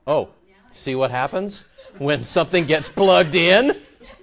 Oh, see what happens when something gets plugged in?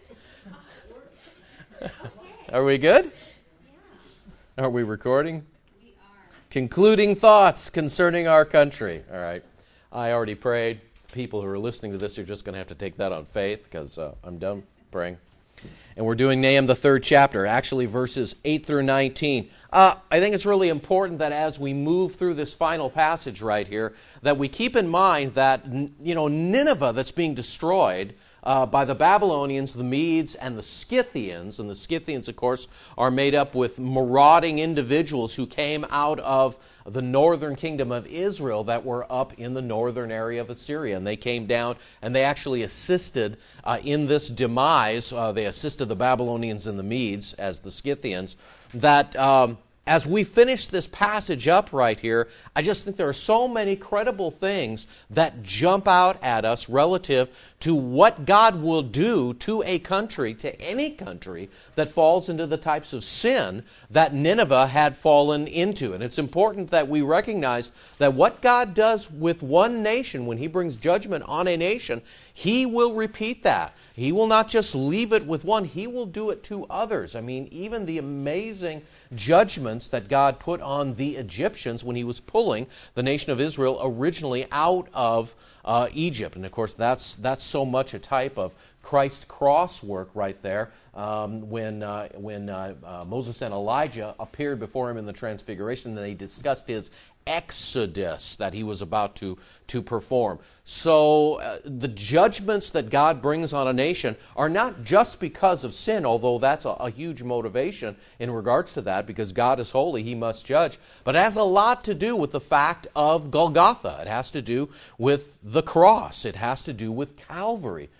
Are we good? Are we recording? Concluding thoughts concerning our country. All right. I already prayed. People who are listening to this are just going to have to take that on faith because I'm done praying. And we're doing Nahum, the 3rd chapter, actually verses 8 through 19. I think it's really important that as we move through this final passage right here, that we keep in mind that, Nineveh that's being destroyed by the Babylonians, the Medes, and the Scythians. And the Scythians, of course, are made up with marauding individuals who came out of the northern kingdom of Israel that were up in the northern area of Assyria. And they came down and they actually assisted in this demise. They assisted the Babylonians and the Medes as the Scythians. That as we finish this passage up right here, I just think there are so many credible things that jump out at us relative to what God will do to a country, to any country, that falls into the types of sin that Nineveh had fallen into. And it's important that we recognize that what God does with one nation, when He brings judgment on a nation, He will repeat that. He will not just leave it with one, He will do it to others. I mean, even the amazing judgments that God put on the Egyptians when He was pulling the nation of Israel originally out of Egypt. And of course, that's so much a type of Christ's cross work right there. When Moses and Elijah appeared before Him in the Transfiguration, and they discussed His exodus that He was about to perform. So the judgments that God brings on a nation are not just because of sin, although that's a huge motivation in regards to that, because God is holy, He must judge. But it has a lot to do with the fact of Golgotha. It has to do with the cross. It has to do with Calvary.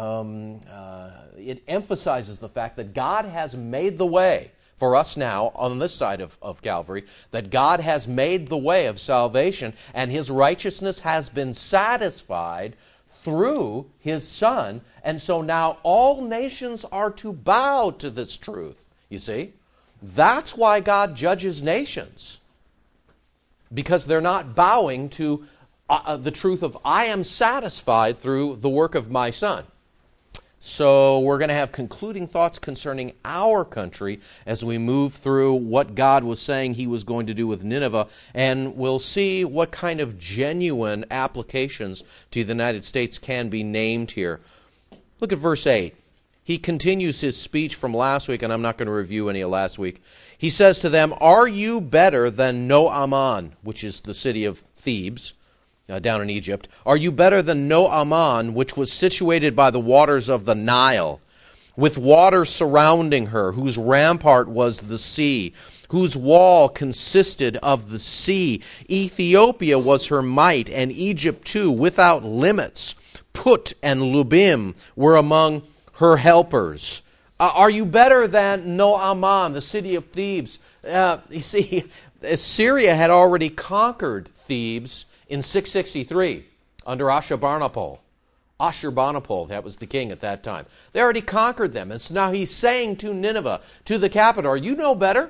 It emphasizes the fact that God has made the way for us now on this side of Calvary, that God has made the way of salvation, and His righteousness has been satisfied through His Son, and so now all nations are to bow to this truth, you see. That's why God judges nations, because they're not bowing to the truth of, I am satisfied through the work of my Son. So we're going to have concluding thoughts concerning our country as we move through what God was saying He was going to do with Nineveh, and we'll see what kind of genuine applications to the United States can be named here. Look at verse 8. He continues his speech from last week, and I'm not going to review any of last week. He says to them, "Are you better than No-Aman," which is the city of Thebes, down in Egypt? "Are you better than No-Aman, which was situated by the waters of the Nile, with water surrounding her, whose rampart was the sea, whose wall consisted of the sea? Ethiopia was her might, and Egypt too, without limits. Put and Lubim were among her helpers." Are you better than No-Aman, the city of Thebes? You see, Assyria had already conquered Thebes in 663 under Ashurbanipal. Ashurbanipal, that was the king at that time. They already conquered them. And so now he's saying to Nineveh, to the capital, are you no better?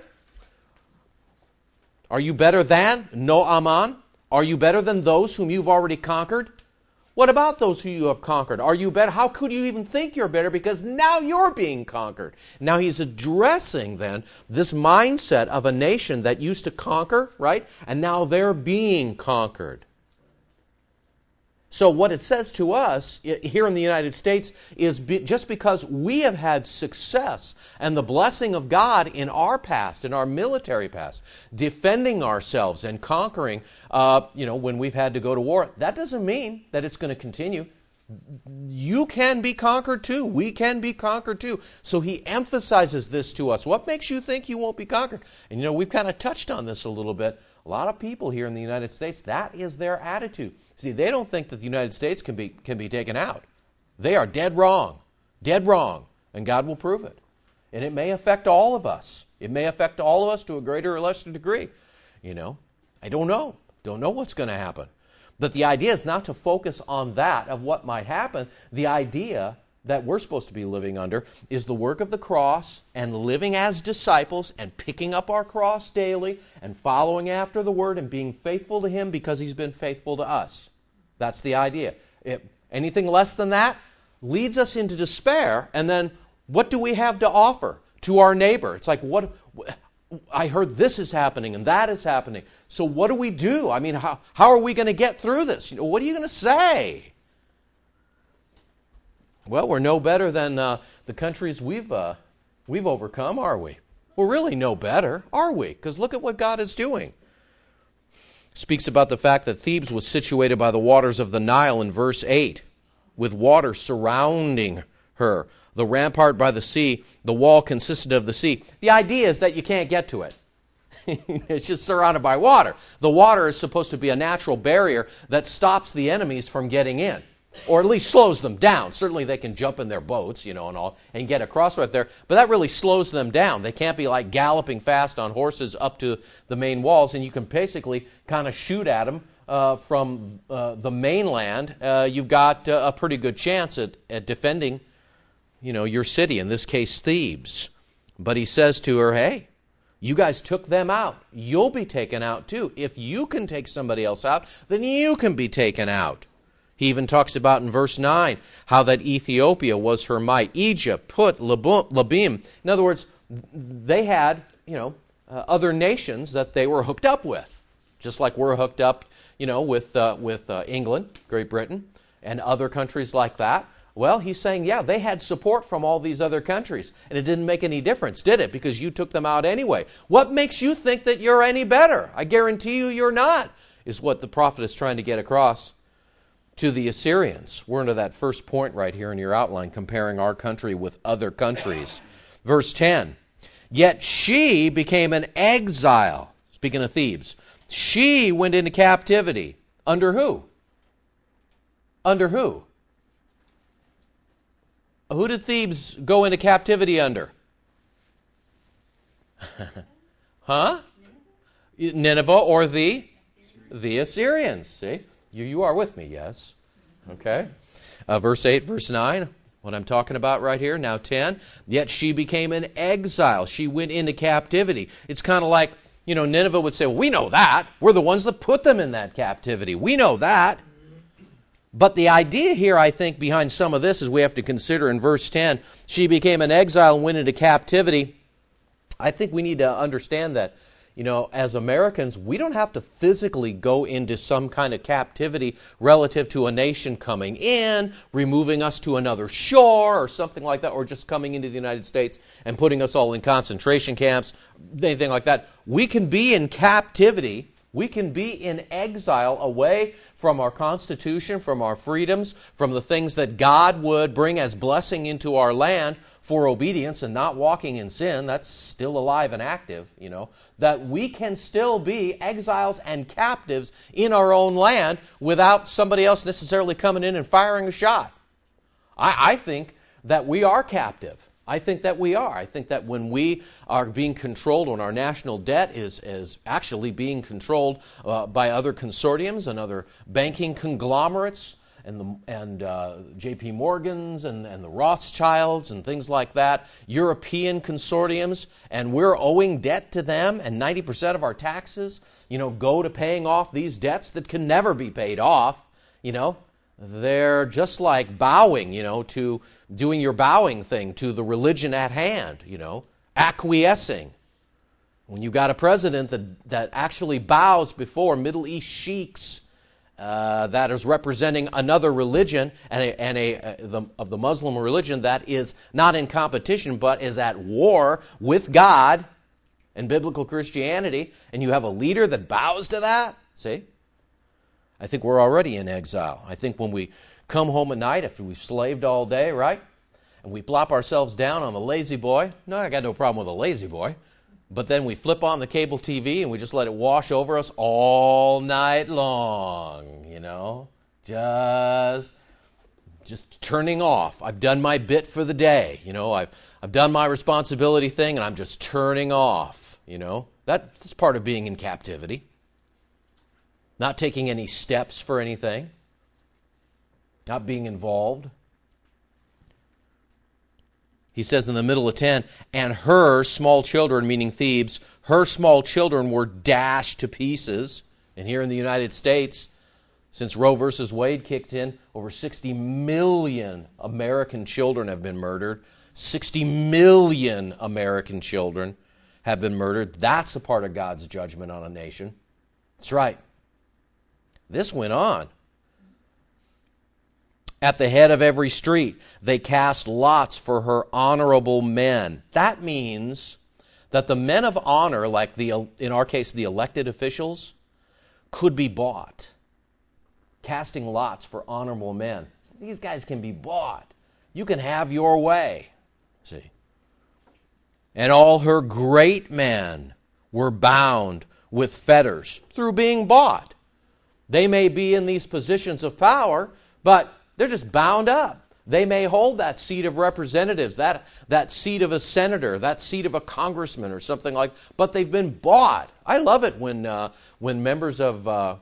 Are you better than No-Aman? Are you better than those whom you've already conquered? What about those who you have conquered? Are you better? How could you even think you're better? Because now you're being conquered. Now he's addressing then this mindset of a nation that used to conquer, right? And now they're being conquered. So what it says to us here in the United States is just because we have had success and the blessing of God in our past, in our military past, defending ourselves and conquering, when we've had to go to war, that doesn't mean that it's going to continue. You can be conquered too. We can be conquered too. So he emphasizes this to us. What makes you think you won't be conquered? And we've kind of touched on this a little bit. A lot of people here in the United States, that is their attitude. See, they don't think that the United States can be taken out. They are dead wrong, and God will prove it. And it may affect all of us. It may affect all of us to a greater or lesser degree. I don't know. Don't know what's going to happen. But the idea is not to focus on that of what might happen. The idea that we're supposed to be living under is the work of the cross and living as disciples and picking up our cross daily and following after the Word and being faithful to Him because He's been faithful to us. That's the idea. Anything less than that leads us into despair, and then what do we have to offer to our neighbor? It's like, what? I heard this is happening and that is happening. So what do we do? I mean, how are we going to get through this? What are you going to say? Well, we're no better than the countries we've overcome, are we? We're really no better, are we? Because look at what God is doing. Speaks about the fact that Thebes was situated by the waters of the Nile in verse 8, with water surrounding her. The rampart by the sea, the wall consisted of the sea. The idea is that you can't get to it. It's just surrounded by water. The water is supposed to be a natural barrier that stops the enemies from getting in, or at least slows them down. Certainly they can jump in their boats, and all, and get across right there, but that really slows them down. They can't be like galloping fast on horses up to the main walls, and you can basically kind of shoot at them from the mainland. You've got a pretty good chance at defending your city, in this case Thebes. But he says to her, hey, you guys took them out. You'll be taken out too. If you can take somebody else out, then you can be taken out. He even talks about in verse 9 how that Ethiopia was her might. Egypt, Put, Labim. In other words, they had, other nations that they were hooked up with. Just like we're hooked up, with England, Great Britain, and other countries like that. Well, he's saying, yeah, they had support from all these other countries, and it didn't make any difference, did it? Because you took them out anyway. What makes you think that you're any better? I guarantee you you're not, is what the prophet is trying to get across to the Assyrians. We're into that first point right here in your outline, comparing our country with other countries. Verse 10, yet she became an exile. Speaking of Thebes, she went into captivity. Under who? Under who? Who did Thebes go into captivity under? Huh? Nineveh or the Assyrians. See? You are with me, yes. Okay. Verse 8, verse 9, what I'm talking about right here. Now 10, yet she became an exile. She went into captivity. It's kind of like, Nineveh would say, well, we know that. We're the ones that put them in that captivity. We know that. But the idea here, I think, behind some of this is we have to consider in verse 10, she became an exile and went into captivity. I think we need to understand that, as Americans, we don't have to physically go into some kind of captivity relative to a nation coming in, removing us to another shore or something like that, or just coming into the United States and putting us all in concentration camps, anything like that. We can be in captivity. We can be in exile away from our Constitution, from our freedoms, from the things that God would bring as blessing into our land for obedience and not walking in sin. That's still alive and active, that we can still be exiles and captives in our own land without somebody else necessarily coming in and firing a shot. I think that we are captive. I think that we are. I think that when we are being controlled, when our national debt is actually being controlled by other consortiums and other banking conglomerates and J.P. Morgans and the Rothschilds and things like that, European consortiums, and we're owing debt to them, and 90% of our taxes, go to paying off these debts that can never be paid off, They're just like bowing, to doing your bowing thing to the religion at hand, acquiescing. When you got a president that actually bows before Middle East sheiks that is representing another religion of the Muslim religion that is not in competition but is at war with God and biblical Christianity, and you have a leader that bows to that, see? I think we're already in exile. I think when we come home at night after we've slaved all day, right? And we plop ourselves down on the lazy boy. No, I got no problem with a lazy boy. But then we flip on the cable TV and we just let it wash over us all night long, Just turning off. I've done my bit for the day, I've done my responsibility thing and I'm just turning off, That's part of being in captivity. Not taking any steps for anything. Not being involved. He says in the middle of 10, and her small children, meaning Thebes, her small children were dashed to pieces. And here in the United States, Since Roe versus Wade kicked in, over 60 million American children have been murdered. 60 million American children have been murdered. That's a part of God's judgment on a nation. That's right. This went on. At the head of every street, they cast lots for her honorable men. That means that the men of honor, like in our case, the elected officials, could be bought. Casting lots for honorable men. These guys can be bought. You can have your way. See. And all her great men were bound with fetters through being bought. They may be in these positions of power, but they're just bound up. They may hold that seat of representatives, that seat of a senator, that seat of a congressman or something like that, but they've been bought. I love it when members of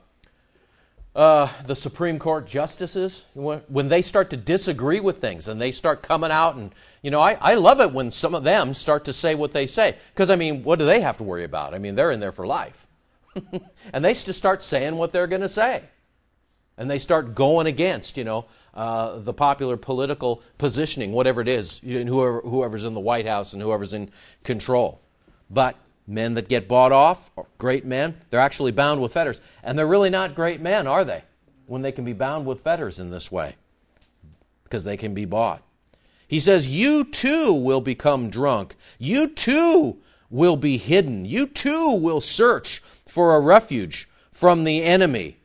the Supreme Court justices, when they start to disagree with things and they start coming out and, I love it when some of them start to say what they say. Because, what do they have to worry about? They're in there for life. And they just start saying what they're going to say. And they start going against, the popular political positioning, whatever it is, whoever's in the White House and whoever's in control. But men that get bought off, great men, they're actually bound with fetters. And they're really not great men, are they? When they can be bound with fetters in this way. Because they can be bought. He says, you too will become drunk. You too will be hidden. You too will search for a refuge from the enemy.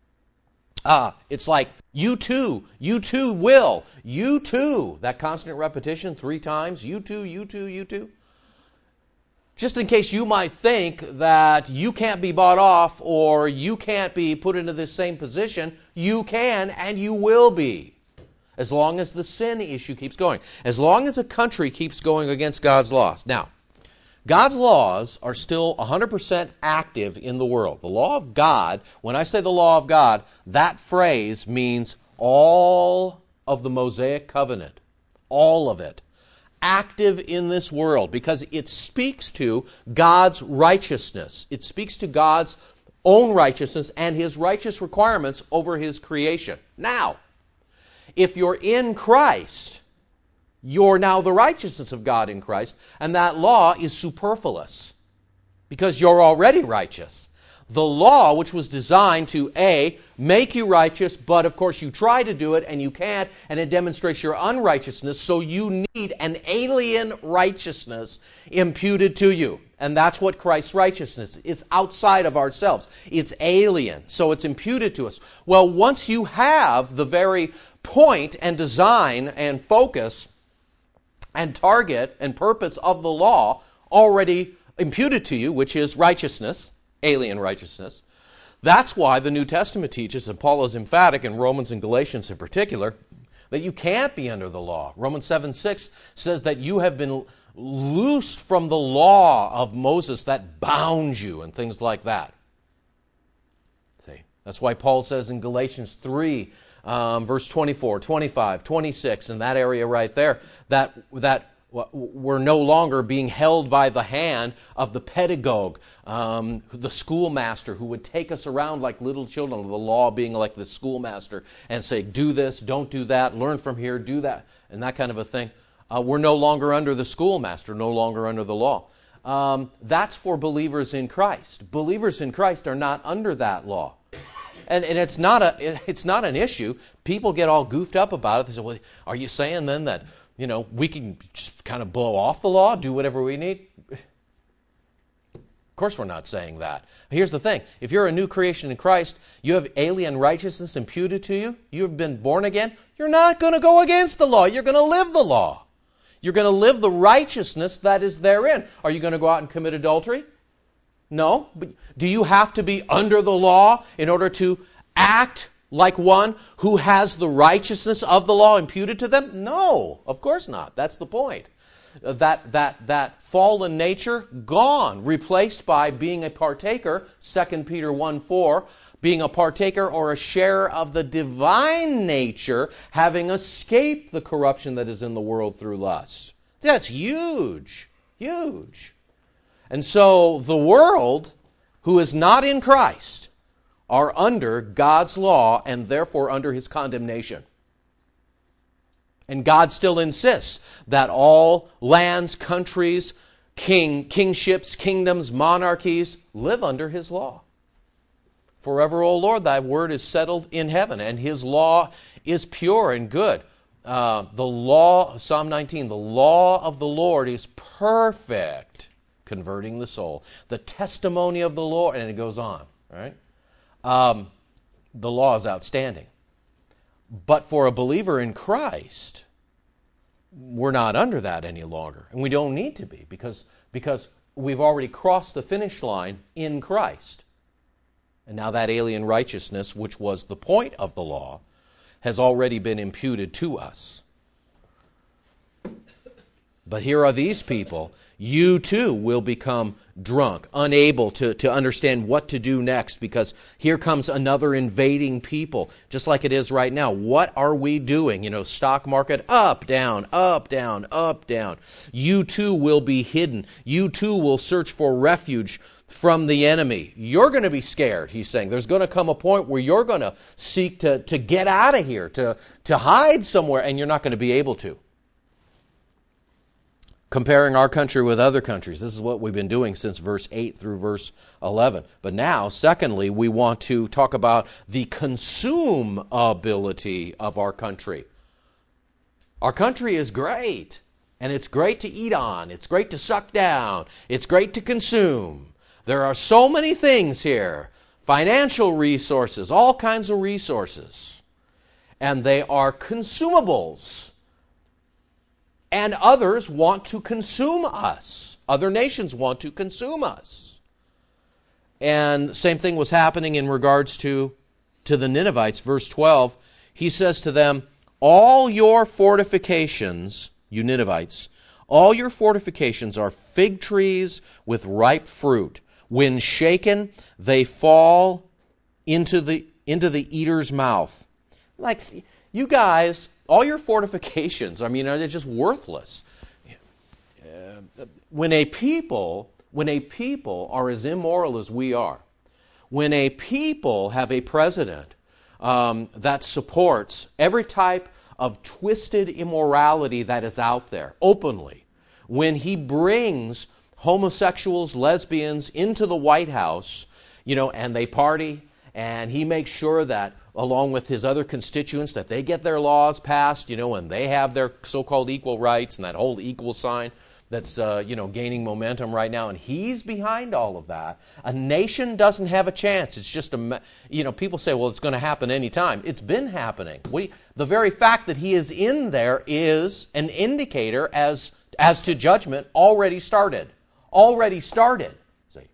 It's like, you too will. You too. That constant repetition 3 times. You too, you too, you too. Just in case you might think that you can't be bought off or you can't be put into this same position, you can and you will be. As long as the sin issue keeps going. As long as a country keeps going against God's laws. Now, God's laws are still 100% active in the world. The law of God, when I say the law of God, that phrase means all of the Mosaic covenant. All of it. Active in this world because it speaks to God's righteousness. It speaks to God's own righteousness and His righteous requirements over His creation. Now, if you're in Christ, you're now the righteousness of God in Christ, and that law is superfluous because you're already righteous. The law, which was designed to, A, make you righteous, but of course you try to do it and you can't, and it demonstrates your unrighteousness, so you need an alien righteousness imputed to you. And that's what Christ's righteousness is. It's outside of ourselves. It's alien, so it's imputed to us. Well, once you have the very point and design and focus and target and purpose of the law already imputed to you, which is righteousness, alien righteousness. That's why the New Testament teaches, and Paul is emphatic in Romans and Galatians in particular, that you can't be under the law. Romans 7:6 says that you have been loosed from the law of Moses that bound you and things like that. See? That's why Paul says in Galatians 3, verse 24, 25, 26, in that area right there, that we're no longer being held by the hand of the pedagogue, the schoolmaster who would take us around like little children, the law being like the schoolmaster, and say, do this, don't do that, learn from here, do that, and that kind of a thing. We're no longer under the schoolmaster, no longer under the law. That's for believers in Christ. Believers in Christ are not under that law. And it's not an issue. People get all goofed up about it. They say, well, are you saying then that we can just kind of blow off the law, do whatever we need? Of course we're not saying that. Here's the thing. If you're a new creation in Christ, you have alien righteousness imputed to you, you've been born again, you're not going to go against the law. You're going to live the law. You're going to live the righteousness that is therein. Are you going to go out and commit adultery? No. But do you have to be under the law in order to act like one who has the righteousness of the law imputed to them? No, of course not. That's the point. That fallen nature, gone, replaced by being a partaker, 2 Peter 1:4, being a partaker or a share of the divine nature, having escaped the corruption that is in the world through lust. That's huge, huge. And so the world, who is not in Christ, are under God's law and therefore under his condemnation. And God still insists that all lands, countries, kingships, kingdoms, monarchies live under his law. Forever, O Lord, thy word is settled in heaven, and his law is pure and good. The law, Psalm 19, the law of the Lord is perfect, converting the soul. The testimony of the Lord, and it goes on, right? The law is outstanding. But for a believer in Christ, we're not under that any longer. And we don't need to be because we've already crossed the finish line in Christ. And now that alien righteousness, which was the point of the law, has already been imputed to us. But here are these people. You too will become drunk, unable to understand what to do next, because here comes another invading people, just like it is right now. What are we doing? Stock market, up, down, up, down, up, down. You too will be hidden. You too will search for refuge from the enemy. You're going to be scared, he's saying. There's going to come a point where you're going to seek to get out of here, to hide somewhere, and you're not going to be able to. Comparing our country with other countries. This is what we've been doing since verse 8 through verse 11. But now, secondly, we want to talk about the consumability of our country. Our country is great, and it's great to eat on. It's great to suck down. It's great to consume. There are so many things here. Financial resources, all kinds of resources. And they are consumables. And others want to consume us. Other nations want to consume us. And same thing was happening in regards to the Ninevites. Verse 12, he says to them, all your fortifications, you Ninevites, all your fortifications are fig trees with ripe fruit. When shaken, they fall into the eater's mouth. Like, you guys, all your fortifications, they're just worthless. When a people are as immoral as we are, when a people have a president that supports every type of twisted immorality that is out there openly, when he brings homosexuals, lesbians into the White House, and they party, and he makes sure that, along with his other constituents, that they get their laws passed, and they have their so-called equal rights, and that whole equal sign that's, gaining momentum right now, and he's behind all of that. A nation doesn't have a chance. It's just people say, well, it's going to happen anytime. It's been happening. The very fact that he is in there is an indicator as to judgment already started. See. It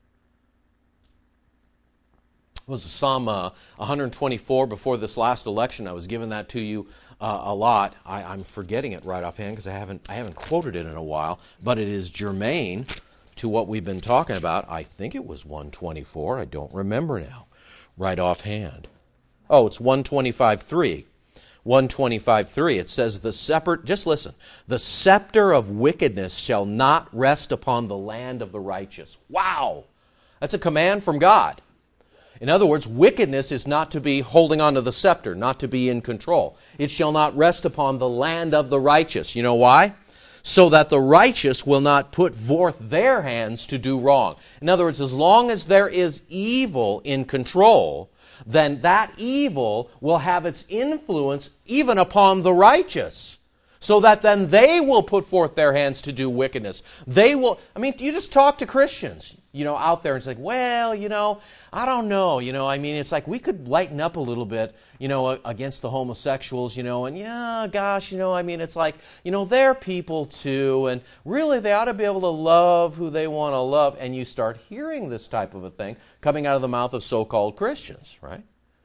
was Psalm 124 before this last election. I was giving that to you a lot. I'm forgetting it right offhand because I haven't quoted it in a while, but it is germane to what we've been talking about. I think it was 124. I don't remember now right offhand. Oh, it's 125:3. 125:3, it says, just listen, the scepter of wickedness shall not rest upon the land of the righteous. Wow! That's a command from God. In other words, wickedness is not to be holding on to the scepter, not to be in control. It shall not rest upon the land of the righteous. You know why? So that the righteous will not put forth their hands to do wrong. In other words, as long as there is evil in control, then that evil will have its influence even upon the righteous, so that then they will put forth their hands to do wickedness. They will, you just talk to Christians, out there, and it's like, well, I don't know, it's like we could lighten up a little bit, against the homosexuals, and yeah, gosh, it's like, they're people too, and really they ought to be able to love who they want to love, and you start hearing this type of a thing coming out of the mouth of so-called Christians, right?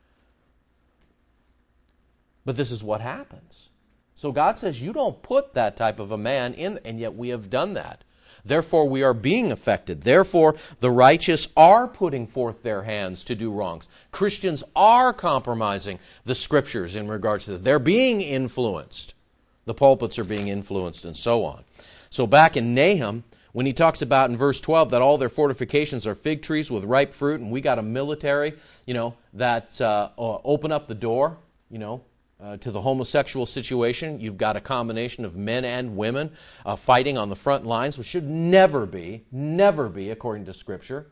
But this is what happens. So God says you don't put that type of a man in, and yet we have done that. Therefore, we are being affected. Therefore, the righteous are putting forth their hands to do wrongs. Christians are compromising the Scriptures in regards to that. They're being influenced. The pulpits are being influenced and so on. So back in Nahum, When he talks about in verse 12 that all their fortifications are fig trees with ripe fruit, and we got a military, that open up the door, to the homosexual situation. You've got a combination of men and women fighting on the front lines, which should never be, according to Scripture.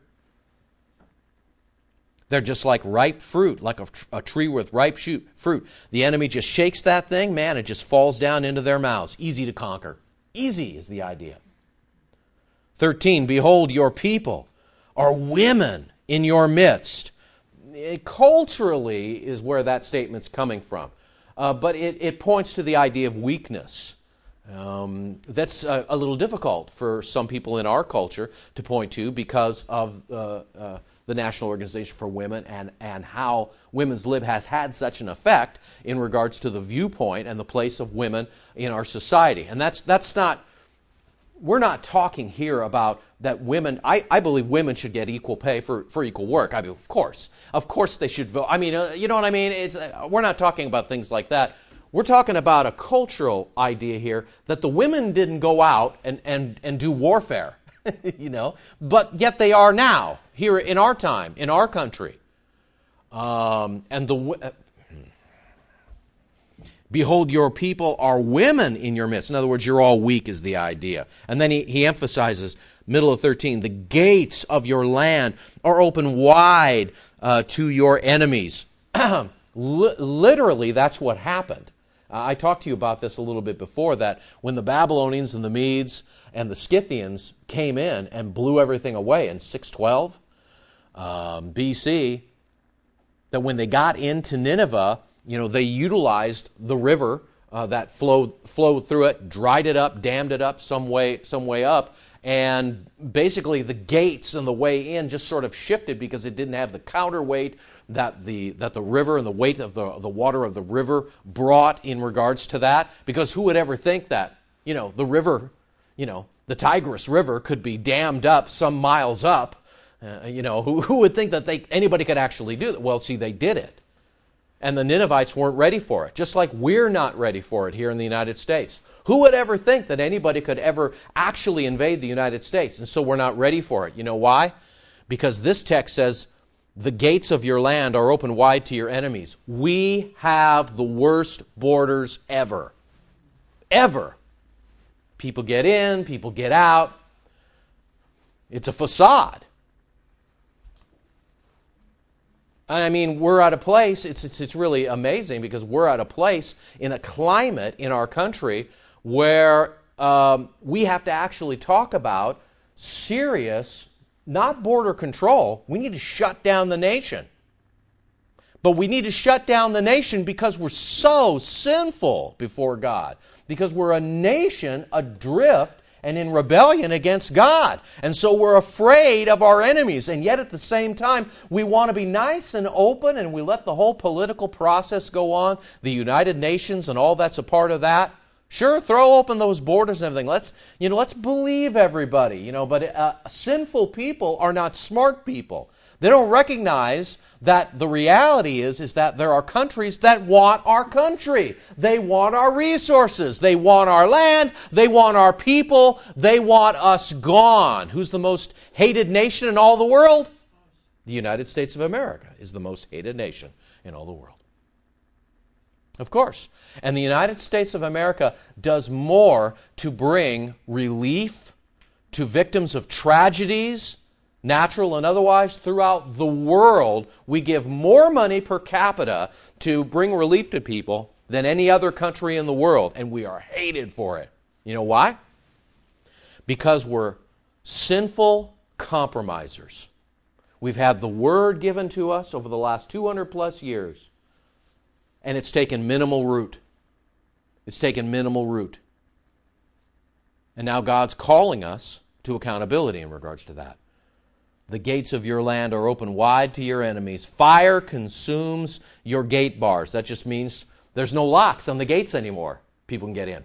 They're just like ripe fruit, like a tree with ripe fruit. The enemy just shakes that thing, man, it just falls down into their mouths. Easy to conquer. Easy is the idea. 13, behold, your people are women in your midst. Culturally is where that statement's coming from. But it points to the idea of weakness. That's a little difficult for some people in our culture to point to because of the National Organization for Women and how Women's Lib has had such an effect in regards to the viewpoint and the place of women in our society. And that's not, we're not talking here about that women, I believe women should get equal pay for equal work. I mean, of course they should vote. I mean, you know what I mean? We're not talking about things like that. We're talking about a cultural idea here that the women didn't go out and do warfare, but yet they are now, here in our time, in our country. Behold, your people are women in your midst. In other words, you're all weak is the idea. And then he emphasizes, middle of 13, the gates of your land are open wide to your enemies. Literally, that's what happened. I talked to you about this a little bit before, that when the Babylonians and the Medes and the Scythians came in and blew everything away in 612 BC, that when they got into Nineveh, they utilized the river that flowed through it, dried it up, dammed it up some way up, and basically the gates and the way in just sort of shifted because it didn't have the counterweight that the river and the weight of the water of the river brought in regards to that. Because who would ever think that the river, the Tigris River could be dammed up some miles up? Who would think that anybody could actually do that? Well, see, they did it. And the Ninevites weren't ready for it, just like we're not ready for it here in the United States. Who would ever think that anybody could ever actually invade the United States? And so we're not ready for it. You know why? Because this text says, the gates of your land are open wide to your enemies. We have the worst borders ever. Ever. People get in, people get out. It's a facade. And I mean, we're at a place, it's really amazing because we're at a place in a climate in our country where we have to actually talk about serious, not border control. We need to shut down the nation. But we need to shut down the nation because we're so sinful before God. Because we're a nation adrift and in rebellion against God. And so we're afraid of our enemies. And yet at the same time, we want to be nice and open and we let the whole political process go on. The United Nations and all that's a part of that. Sure, throw open those borders and everything. Let's believe everybody. But sinful people are not smart people. They don't recognize that the reality is that there are countries that want our country. They want our resources. They want our land. They want our people. They want us gone. Who's the most hated nation in all the world? The United States of America is the most hated nation in all the world. Of course. And the United States of America does more to bring relief to victims of tragedies, natural and otherwise, throughout the world. We give more money per capita to bring relief to people than any other country in the world, and we are hated for it. You know why? Because we're sinful compromisers. We've had the Word given to us over the last 200 plus years, and it's taken minimal root. It's taken minimal root. And now God's calling us to accountability in regards to that. The gates of your land are open wide to your enemies. Fire consumes your gate bars. That just means there's no locks on the gates anymore. People can get in.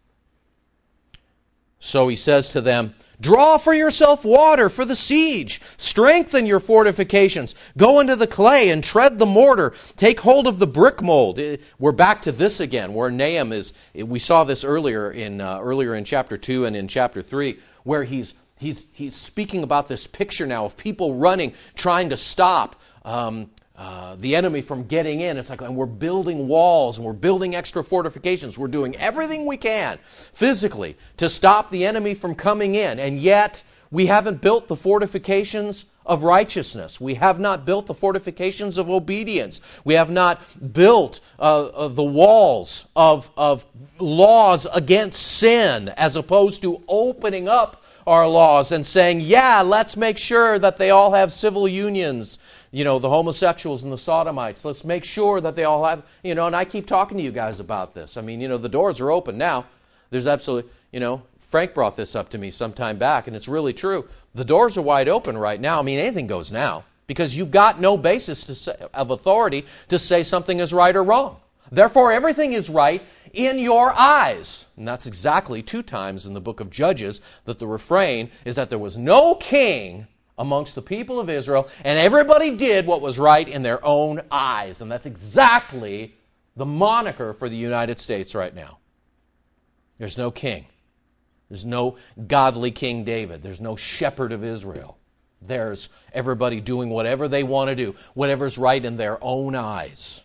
So he says to them, draw for yourself water for the siege. Strengthen your fortifications. Go into the clay and tread the mortar. Take hold of the brick mold. We're back to this again, where Nahum is. We saw this earlier in chapter 2 and in chapter 3, where he's He's speaking about this picture now of people running, trying to stop the enemy from getting in. It's like, and we're building walls, and we're building extra fortifications. We're doing everything we can physically to stop the enemy from coming in. And yet, we haven't built the fortifications of righteousness. We have not built the fortifications of obedience. We have not built the walls of laws against sin, as opposed to opening up our laws and saying, yeah, let's make sure that they all have civil unions. The homosexuals and the sodomites. Let's make sure that they all have, and I keep talking to you guys about this. I mean, the doors are open now. There's absolutely, Frank brought this up to me some time back, and it's really true. The doors are wide open right now. I mean, anything goes now, because you've got no basis of authority to say something is right or wrong. Therefore, everything is right in your eyes. And that's exactly 2 times in the book of Judges that the refrain is that there was no king amongst the people of Israel, and everybody did what was right in their own eyes. And that's exactly the moniker for the United States right now. There's no king. There's no godly King David. There's no shepherd of Israel. There's everybody doing whatever they want to do, whatever's right in their own eyes.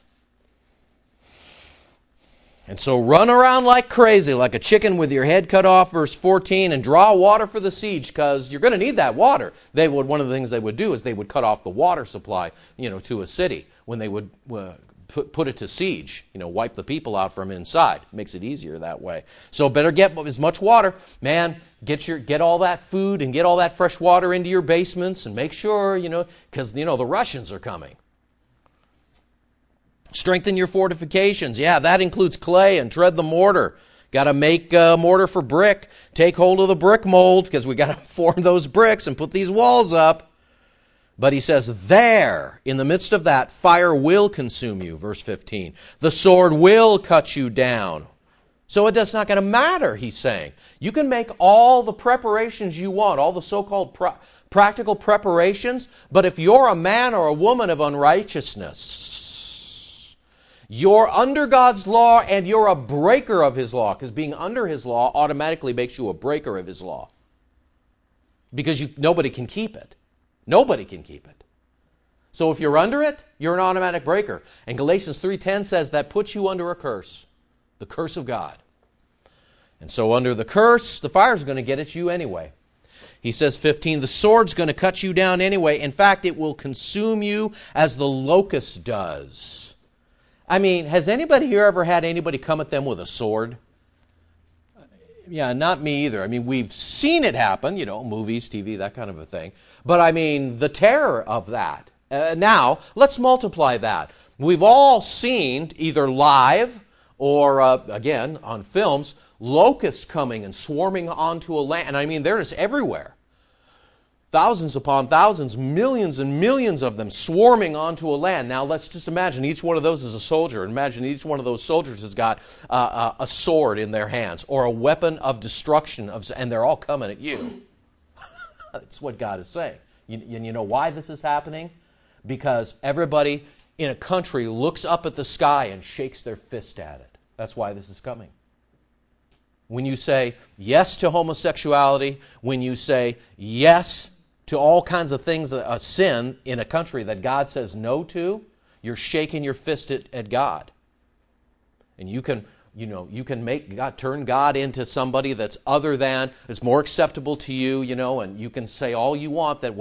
And so run around like crazy, like a chicken with your head cut off, verse 14, and draw water for the siege, because you're going to need that water. One of the things they would do is they would cut off the water supply, to a city when they would put it to siege, wipe the people out from inside. Makes it easier that way. So better get as much water. Man, get all that food and get all that fresh water into your basements, and make sure, because, the Russians are coming. Strengthen your fortifications. Yeah, that includes clay, and tread the mortar. Got to make mortar for brick. Take hold of the brick mold, because we got to form those bricks and put these walls up. But he says, there, in the midst of that, fire will consume you, verse 15. The sword will cut you down. So it's not going to matter, he's saying. You can make all the preparations you want, all the so-called practical preparations, but if you're a man or a woman of unrighteousness, you're under God's law and you're a breaker of His law, because being under His law automatically makes you a breaker of His law. Because nobody can keep it. Nobody can keep it. So if you're under it, you're an automatic breaker. And Galatians 3:10 says that puts you under a curse, the curse of God. And so under the curse, the fire's going to get at you anyway. He says, 15, the sword's going to cut you down anyway. In fact, it will consume you as the locust does. I mean, has anybody here ever had anybody come at them with a sword? Yeah, not me either. I mean, we've seen it happen, movies, TV, that kind of a thing. But I mean, the terror of that. Now, let's multiply that. We've all seen, either live or, again, on films, locusts coming and swarming onto a land. And I mean, they're just everywhere. Thousands upon thousands, millions and millions of them swarming onto a land. Now let's just imagine each one of those is a soldier. Imagine each one of those soldiers has got a sword in their hands or a weapon of destruction, and they're all coming at you. That's what God is saying. You know why this is happening? Because everybody in a country looks up at the sky and shakes their fist at it. That's why this is coming. When you say yes to homosexuality, when you say yes to all kinds of things, a sin in a country that God says no to, you're shaking your fist at God. And you can make God, turn God into somebody that's other than, that's more acceptable to you, and you can say all you want that,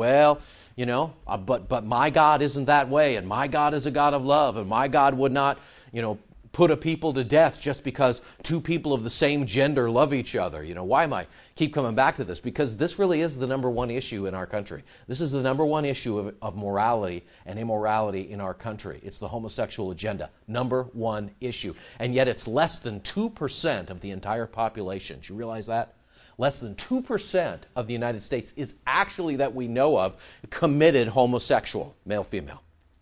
but my God isn't that way, and my God is a God of love, and my God would not, put a people to death just because two people of the same gender love each other. Why am I keep coming back to this? Because this really is the number one issue in our country. This is the number one issue of morality and immorality in our country. It's the homosexual agenda. Number one issue. And yet it's less than 2% of the entire population. Do you realize that? Less than 2% of the United States is actually, that we know of, committed homosexual, male-female.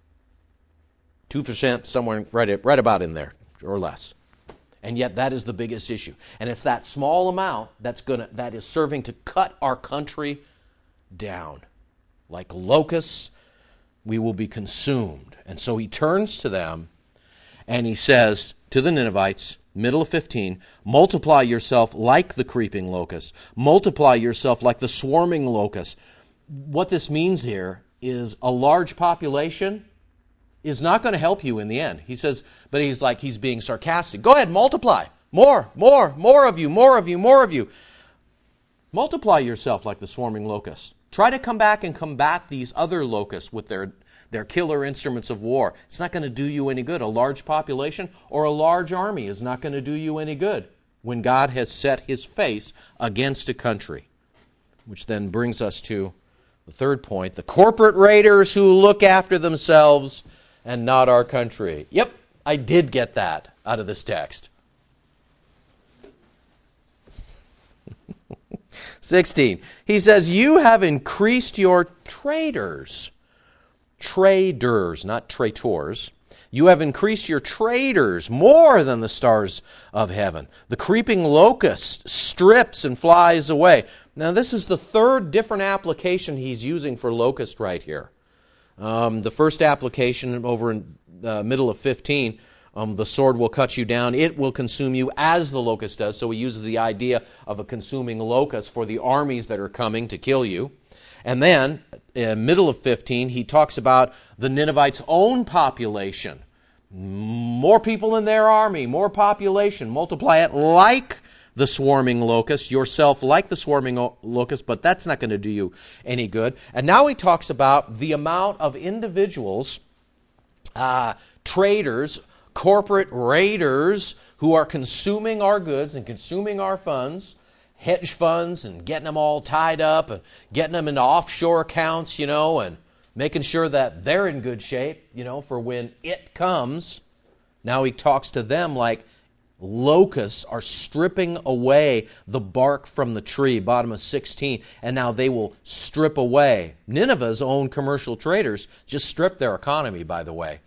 2%, somewhere right about in there, or less. And yet that is the biggest issue. And it's that small amount that is serving to cut our country down. Like locusts, we will be consumed. And so he turns to them and he says to the Ninevites, middle of 15, multiply yourself like the creeping locust. Multiply yourself like the swarming locust. What this means here is a large population is not going to help you in the end. He says, but he's being sarcastic. Go ahead, multiply. More of you, more of you, more of you. Multiply yourself like the swarming locust. Try to come back and combat these other locusts with their killer instruments of war. It's not going to do you any good. A large population or a large army is not going to do you any good when God has set his face against a country. Which then brings us to the third point, the corporate raiders who look after themselves and not our country. Yep, I did get that out of this text. 16. He says, you have increased your traders. Traders, not traitors. You have increased your traders more than the stars of heaven. The creeping locust strips and flies away. Now, this is the third different application he's using for locust right here. The first application over in the middle of 15, the sword will cut you down. It will consume you as the locust does. So he uses the idea of a consuming locust for the armies that are coming to kill you. And then, in the middle of 15, he talks about the Ninevites' own population. More people in their army, more population. Multiply it like the swarming locust, yourself like the swarming locust, but that's not going to do you any good. And now he talks about the amount of individuals, traders, corporate raiders who are consuming our goods and consuming our funds, hedge funds, and getting them all tied up and getting them into offshore accounts, and making sure that they're in good shape, for when it comes. Now he talks to them like locusts are stripping away the bark from the tree, bottom of 16, and now they will strip away. Nineveh's own commercial traders just stripped their economy, by the way.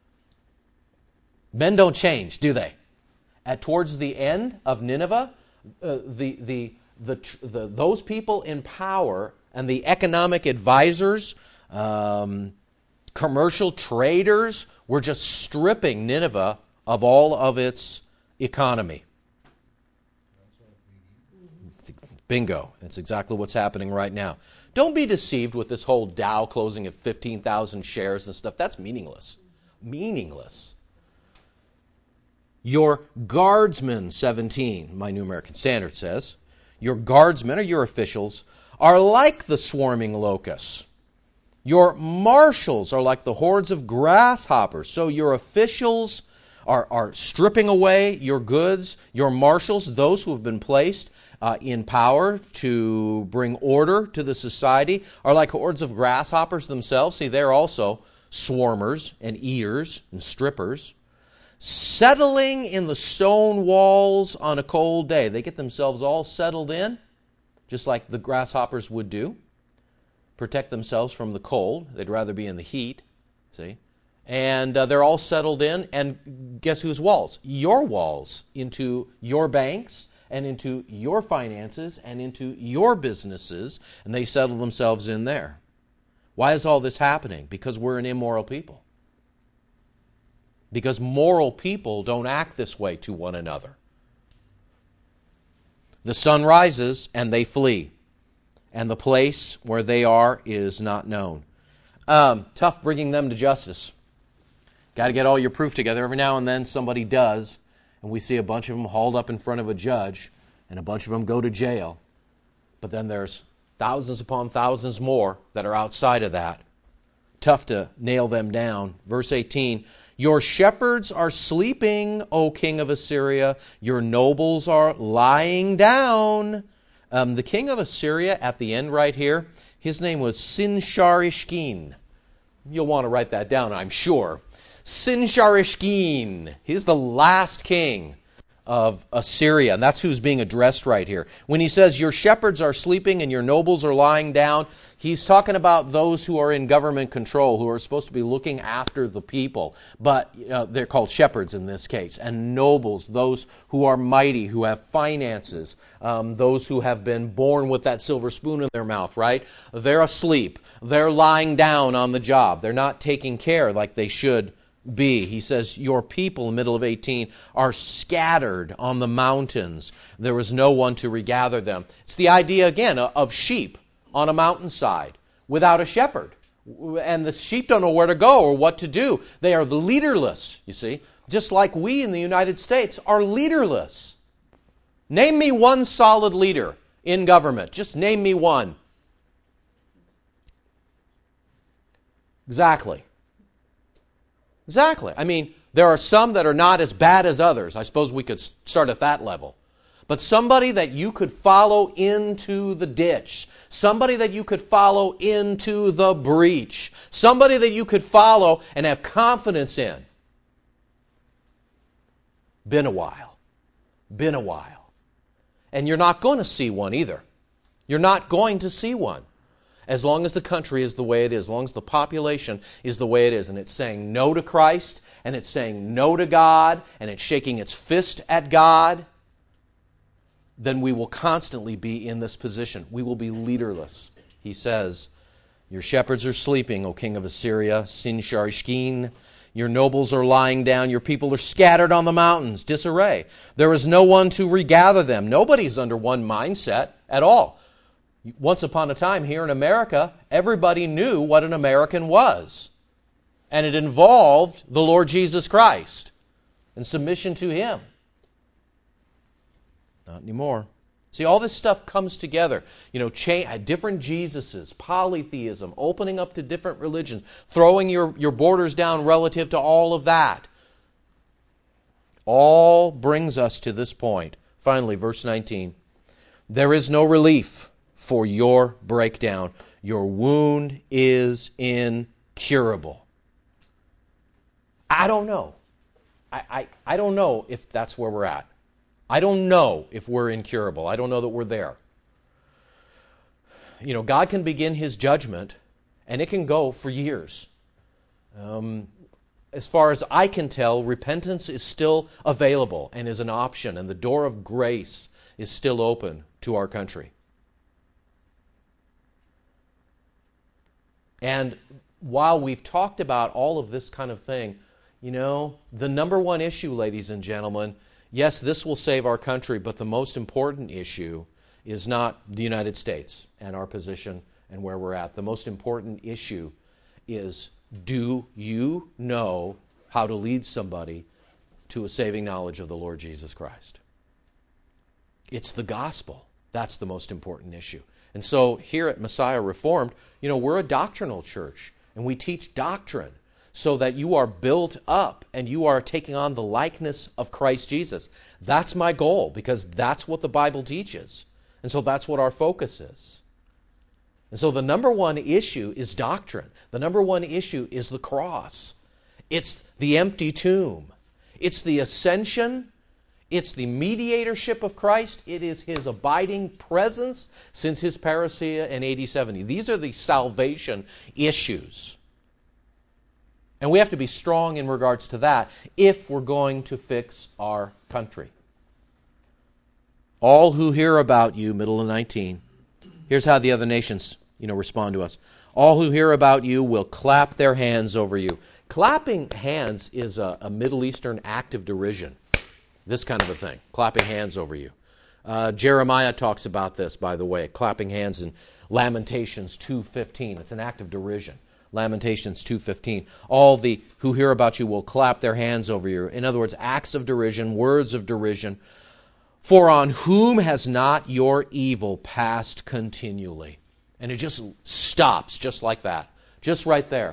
Men don't change, do they? Towards the end of Nineveh, those people in power and the economic advisors, commercial traders, were just stripping Nineveh of all of its economy. Bingo. That's exactly what's happening right now. Don't be deceived with this whole Dow closing at 15,000 shares and stuff. That's meaningless. Meaningless. Your guardsmen, 17, my New American Standard says, your guardsmen or your officials are like the swarming locusts. Your marshals are like the hordes of grasshoppers. So your officials are stripping away your goods. Your marshals, those who have been placed in power to bring order to the society, are like hordes of grasshoppers themselves. See, they're also swarmers and eaters and strippers. Settling in the stone walls on a cold day. They get themselves all settled in, just like the grasshoppers would do. Protect themselves from the cold. They'd rather be in the heat. See? And they're all settled in. And guess whose walls? Your walls. Into your banks and into your finances and into your businesses. And they settle themselves in there. Why is all this happening? Because we're an immoral people. Because moral people don't act this way to one another. The sun rises and they flee. And the place where they are is not known. Tough bringing them to justice. Got to get all your proof together. Every now and then somebody does. And we see a bunch of them hauled up in front of a judge. And a bunch of them go to jail. But then there's thousands upon thousands more that are outside of that. Tough to nail them down. Verse 18, your shepherds are sleeping, O king of Assyria. Your nobles are lying down. The king of Assyria at the end right here, his name was Sin-Shar-Ishkeen. You'll want to write that down, I'm sure. Sin-Shar-Ishkeen. He's the last king of Assyria, and that's who's being addressed right here. When he says your shepherds are sleeping and your nobles are lying down, he's talking about those who are in government control, who are supposed to be looking after the people. But they're called shepherds in this case. And nobles, those who are mighty, who have finances, those who have been born with that silver spoon in their mouth, right? They're asleep. They're lying down on the job. They're not taking care like they should be. He says, your people, in the middle of 18, are scattered on the mountains. There is no one to regather them. It's the idea, again, of sheep on a mountainside without a shepherd. And the sheep don't know where to go or what to do. They are leaderless, you see. Just like we in the United States are leaderless. Name me one solid leader in government. Just name me one. Exactly. I mean, there are some that are not as bad as others. I suppose we could start at that level. But somebody that you could follow into the ditch, somebody that you could follow into the breach, somebody that you could follow and have confidence in. Been a while. And you're not going to see one either. You're not going to see one. As long as the country is the way it is, as long as the population is the way it is, and it's saying no to Christ, and it's saying no to God, and it's shaking its fist at God, then we will constantly be in this position. We will be leaderless. He says, your shepherds are sleeping, O king of Assyria, Sin-Sharishkin. Your nobles are lying down. Your people are scattered on the mountains, disarray. There is no one to regather them. Nobody's under one mindset at all. Once upon a time here in America, everybody knew what an American was. And it involved the Lord Jesus Christ and submission to Him. Not anymore. See, all this stuff comes together. Different Jesuses, polytheism, opening up to different religions, throwing your borders down relative to all of that. All brings us to this point. Finally, verse 19. There is no relief for your breakdown. Your wound is incurable. I don't know. I don't know if that's where we're at. I don't know if we're incurable. I don't know that we're there. God can begin His judgment, and it can go for years. As far as I can tell, repentance is still available and is an option, and the door of grace is still open to our country. And while we've talked about all of this kind of thing, the number one issue, ladies and gentlemen, yes, this will save our country, but the most important issue is not the United States and our position and where we're at. The most important issue is, do you know how to lead somebody to a saving knowledge of the Lord Jesus Christ? It's the gospel. That's the most important issue. And so here at Messiah Reformed, we're a doctrinal church, and we teach doctrine so that you are built up and you are taking on the likeness of Christ Jesus. That's my goal, because that's what the Bible teaches. And so that's what our focus is. And so the number one issue is doctrine. The number one issue is the cross. It's the empty tomb. It's the ascension. It's the mediatorship of Christ. It is His abiding presence since His parousia in AD 70. These are the salvation issues. And we have to be strong in regards to that if we're going to fix our country. All who hear about you, middle of 19. Here's how the other nations, respond to us. All who hear about you will clap their hands over you. Clapping hands is a Middle Eastern act of derision. This kind of a thing, clapping hands over you. Jeremiah talks about this, by the way, clapping hands in Lamentations 2:15. It's an act of derision. Lamentations 2:15. All the who hear about you will clap their hands over you. In other words, acts of derision, words of derision. For on whom has not your evil passed continually? And it just stops just like that. Just right there.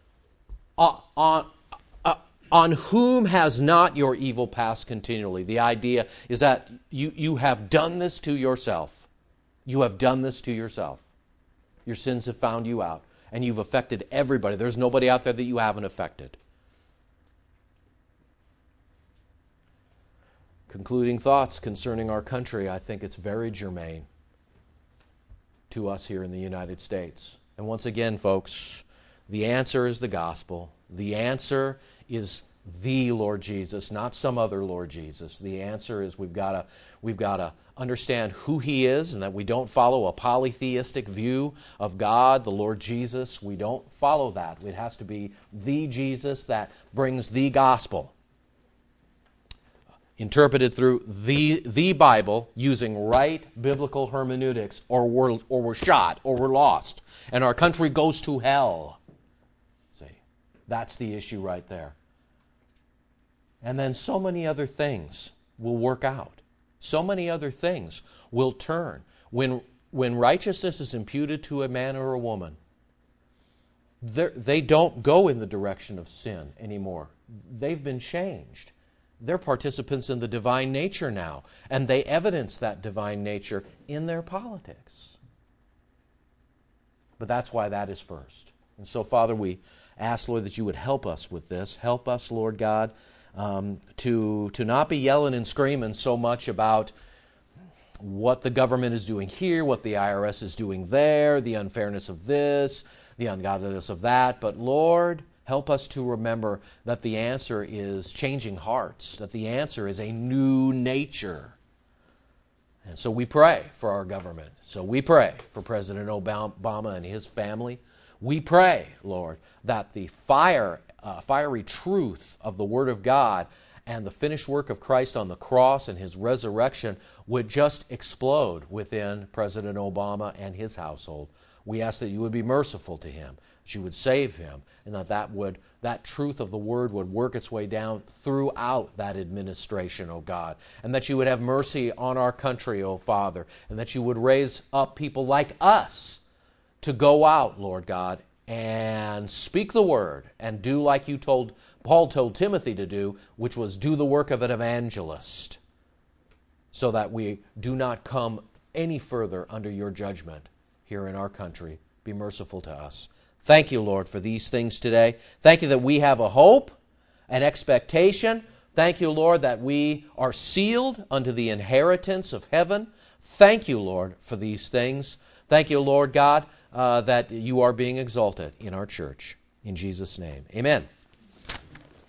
On whom has not your evil passed continually? The idea is that you have done this to yourself. You have done this to yourself. Your sins have found you out. And you've affected everybody. There's nobody out there that you haven't affected. Concluding thoughts concerning our country, I think it's very germane to us here in the United States. And once again, folks, the answer is the gospel. The answer is The Lord Jesus, not some other Lord Jesus. The answer is we've got to understand who He is, and that we don't follow a polytheistic view of God, the Lord Jesus. We don't follow that. It has to be the Jesus that brings the gospel, interpreted through the Bible, using right biblical hermeneutics, or we're shot, or we're lost, and our country goes to hell. See, that's the issue right there. And then so many other things will work out. So many other things will turn. When righteousness is imputed to a man or a woman, they don't go in the direction of sin anymore. They've been changed. They're participants in the divine nature now, and they evidence that divine nature in their politics. But that's why that is first. And so, Father, we ask, Lord, that you would help us with this. Help us, Lord God, to not be yelling and screaming so much about what the government is doing here, what the IRS is doing there, the unfairness of this, the ungodliness of that. But, Lord, help us to remember that the answer is changing hearts, that the answer is a new nature. And so we pray for our government. So we pray for President Obama and his family. We pray, Lord, that the fiery truth of the Word of God and the finished work of Christ on the cross and His resurrection would just explode within President Obama and his household. We ask that you would be merciful to him, that you would save him, and that truth of the Word would work its way down throughout that administration, O God, and that you would have mercy on our country, O Father, and that you would raise up people like us to go out, Lord God, and speak the Word and do like Paul told Timothy to do, which was do the work of an evangelist, so that we do not come any further under your judgment here in our country. Be merciful to us. Thank you, Lord, for these things today. Thank you that we have a hope, an expectation. Thank you, Lord, that we are sealed unto the inheritance of heaven. Thank you, Lord, for these things. Thank you, Lord God, that you are being exalted in our church. In Jesus' name, amen.